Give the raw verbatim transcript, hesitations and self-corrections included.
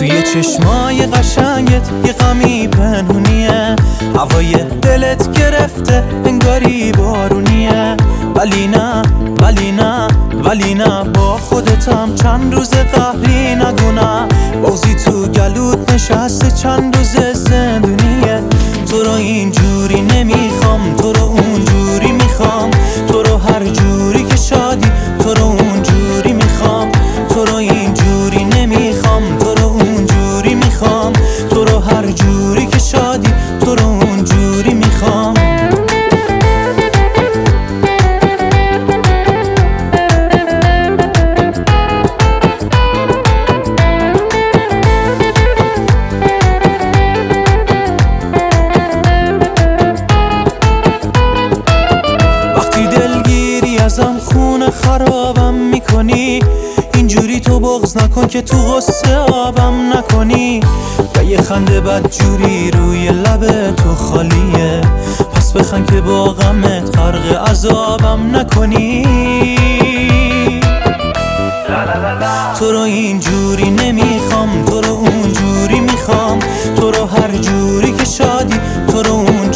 توی چشمای قشنگت یه غمی پنهونیه، هوای دلت گرفته انگاری بارونیه. ولی نه ولی نه ولی نه با خودتم چند روز قهری نگو نه، بغضی تو گلوت نشسته چند روز زندونیه. تو رو اینجوری نمیخوام، تو رو اونجوری میخوام، تو رو هر جوری که شادی تو رو اونجوری میخوام. تو رو اینجوری نمیخوام، تو رو اونجوری میخوام، تو رو هر جوری که شادی تو رو اونجوری میخوام. وقتی دلگیری ازم خونه خرابم میکنی، اینجوری تو بغض نکن که تو غصه آبم نکنی. و یه خنده بد جوری روی لب تو خالیه، پس بخند که با غمت غرق عذابم نکنی. تو رو اینجوری نمیخوام، تو رو اونجوری میخوام، تو رو هر جوری که شادی تو رو اون